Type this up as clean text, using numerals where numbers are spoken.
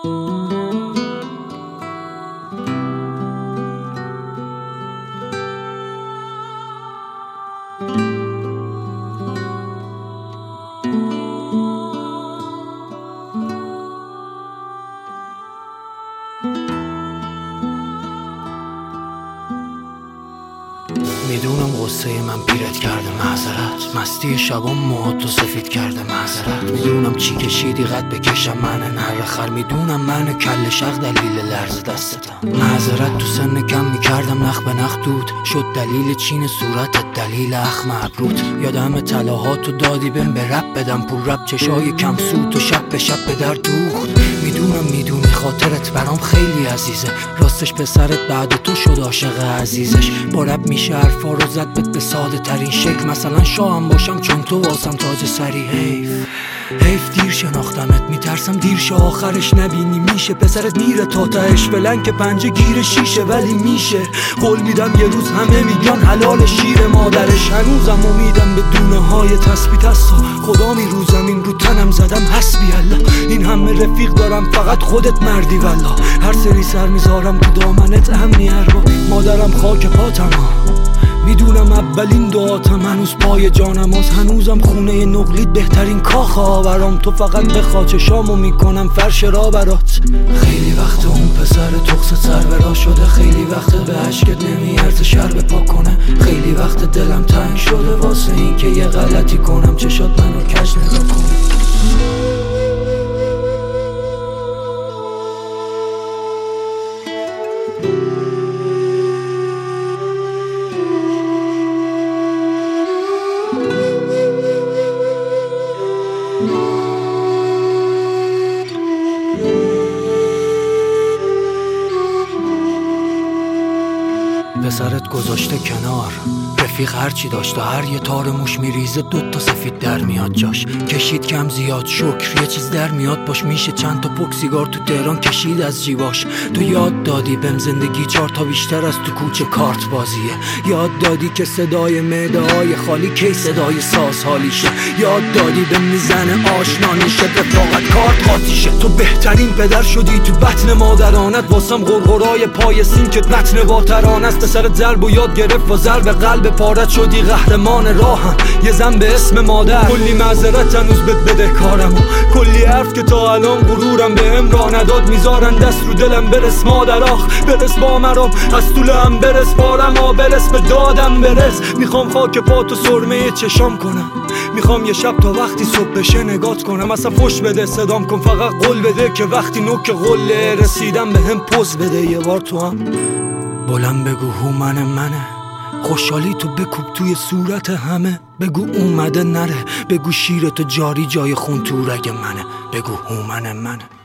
میدونم غصه من پیرت کرده معذرت، مستی شبام موهاتو سفید کرده معذرت. میدونم چی کشیدی قد بکشم من نره خر، میدونم من کل شق دلیل لرز دستتم. معذرت تو سن کم میکردم نخ به نخ دود شد دلیل چین صورتت، دلیل اخم ابروت. یادم طلاهاتو دادی بهم به رپ بدم پول رپ چشای کم سود و شب به شب به در دوخت. میدونی خاطرت برام خیلی عزیزه، راستش پسرت بعد تو شد عاشق عزیزش. با رپ میشه حرفا رو زد به ساده ترین شکل، مثلا شاهم باشم چون تو واسم تاج سری. حیف دیر شناختمت، میترسم دیر شه آخرش نبینی. میشه پسرت میره تا تهش فلنگ پنجه گیر شیشه، ولی میشه قول میدم یه روز همه میگن حلال شیر مادرش. هنوزم امیدم به دونه های تثبیت هستا، خدا میروزم این رو تنم زدم حسبی الله. این همه رفیق دارم فقط خودت مردی والله، هر سری سر میذارم تو دامنت امنی اربا. مادرم خاک پاتم میدونم اولین دعاتم هنوز پای جانم هست، هنوزم خونه نقلید بهترین کاخ آورام. تو فقط به خاچ شامو میکنم فرش را برات. خیلی وقت اون پسر تخص سر برا شده، خیلی وقت به عشقت نمیارزه شر پاک کنه. خیلی وقت دلم تنگ شده واسه این که یه غلطی کنم چشات منو کج نگاه کنه. پسرت گذاشته کنار، رفیق هرچی داشت و هر یه تار موش میریزه دوتا سفید در میاد جاش. کشید کم زیاد شکر یه چیز در میاد باش، میشه چند تا پک سیگار تو تهران کشید از جیباش. تو یاد دادی بهم زندگی 4 تا بیشتر از تو کوچه کارت بازیه. یاد دادی که صدای معده های خالی کی صدای ساز حالیشه. یاد دادی بهم میزنه آشنا نیشه رفاقت کارت قاطیشه. تو بهترین پدر شدی تو بطن مادرانت، واسم غرغرای پای سینکت متن با ترانه است. پسرت ضرب و یاد گرفت و ضرب قلب پارت شدی قهرمان راهم یه زن به اسم مادر. کلی معذرت هنوز بده کارم و کلی حرف که تا الان غرورم بهم راه نداد میذارن دست رو دلم. برس مادر آخ برس با مرام، از طولم برس بارم برس به دادم برس. میخوام خاک پاتو سرمه چشام کنم، میخوام یه شب تا وقتی صبح بشه نگات کنم. اصلا فش بده صدام کن فقط قول بده که وقتی نوک قله رسیدم بهم پوز بده. یه بار تو هم بلند بگو منه، خوشحالی تو بکوب توی صورت همه. بگو اومده نره، بگو شیر تو جاری جای خون تو رگ منه. بگو منه